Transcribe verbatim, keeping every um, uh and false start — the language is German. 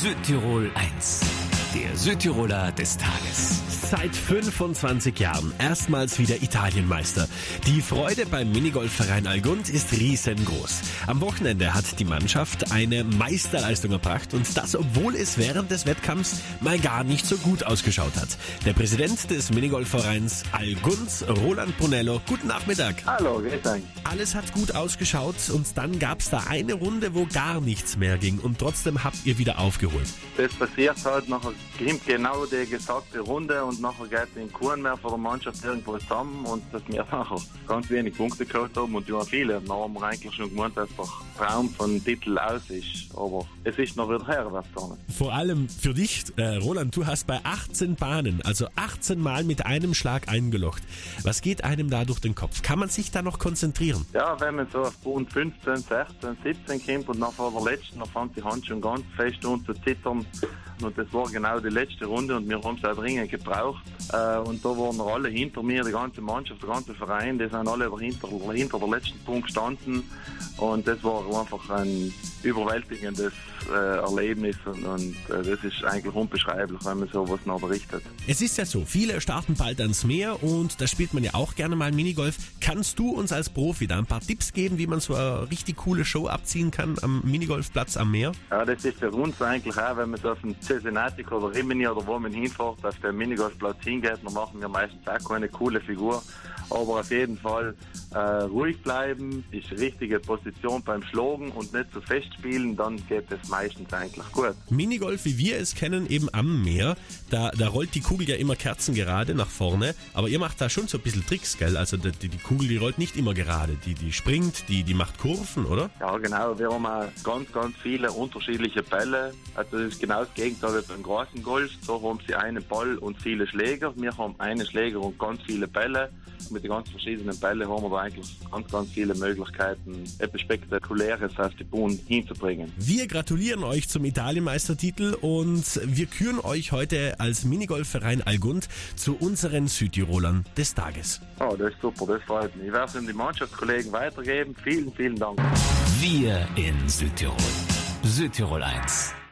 Südtirol eins. Der Südtiroler des Tages. Seit fünfundzwanzig Jahren erstmals wieder Italienmeister. Die Freude beim Minigolfverein Algund ist riesengroß. Am Wochenende hat die Mannschaft eine Meisterleistung erbracht und das, obwohl es während des Wettkampfs mal gar nicht so gut ausgeschaut hat. Der Präsident des Minigolfvereins Algund, Roland Brunello, guten Nachmittag. Hallo, grüß euch. Alles hat gut ausgeschaut und dann gab es da eine Runde, wo gar nichts mehr ging und trotzdem habt ihr wieder aufgeholt. Das passiert halt, nachher kommt genau die gesagte Runde und nachher geht in Kuren mehr von der Mannschaft irgendwo zusammen und dass wir nachher ganz wenig Punkte geholt haben und ja viele. Dann haben wir eigentlich schon gemeint, dass der Traum von Titel aus ist, aber es ist noch wieder her, was da nicht. Vor allem für dich, äh, Roland, du hast bei achtzehn Bahnen, also achtzehn Mal mit einem Schlag eingelocht. Was geht einem da durch den Kopf? Kann man sich da noch konzentrieren? Ja, wenn man so auf Punkt fünfzehn, sechzehn, siebzehn kommt und nachher der letzten, dann fängt die Hand schon ganz fest an zu zittern. Und das war genau die letzte Runde und wir haben es auch dringend gebraucht. Äh, und da waren alle hinter mir, die ganze Mannschaft, der ganze Verein, die sind alle hinter, hinter der letzten Punkt gestanden. Und das war einfach ein überwältigendes äh, Erlebnis und, und äh, das ist eigentlich unbeschreiblich, wenn man sowas noch berichtet. Es ist ja so, viele starten bald ans Meer und da spielt man ja auch gerne mal Minigolf. Kannst du uns als Profi da ein paar Tipps geben, wie man so eine richtig coole Show abziehen kann am Minigolfplatz am Meer? Ja, das ist für uns eigentlich auch, wenn man so auf dem Cesenatico oder Rimini oder wo man hinfährt, auf den Minigolfplatz hingeht, dann machen wir meistens auch keine coole Figur. Aber auf jeden Fall äh, ruhig bleiben, ist die richtige Position beim Schlagen und nicht zu fest spielen, dann geht es meistens eigentlich gut. Minigolf, wie wir es kennen, eben am Meer, da, da rollt die Kugel ja immer kerzengerade nach vorne, aber ihr macht da schon so ein bisschen Tricks, gell? Also die, die Kugel, die rollt nicht immer gerade, die, die springt, die, die macht Kurven, oder? Ja genau, wir haben auch ganz, ganz viele unterschiedliche Bälle, also das ist genau das Gegenteil wie beim großen Golf, so haben sie einen Ball und viele Schläger, wir haben einen Schläger und ganz viele Bälle. Mit den ganz verschiedenen Bällen haben wir da eigentlich ganz, ganz viele Möglichkeiten, etwas Spektakuläres auf die Bühne hinzubringen. Wir gratulieren euch zum Italienmeistertitel und wir küren euch heute als Minigolfverein Algund zu unseren Südtirolern des Tages. Oh, das ist super, das freut mich. Ich werde es an die Mannschaftskollegen weitergeben. Vielen, vielen Dank. Wir in Südtirol. Südtirol eins.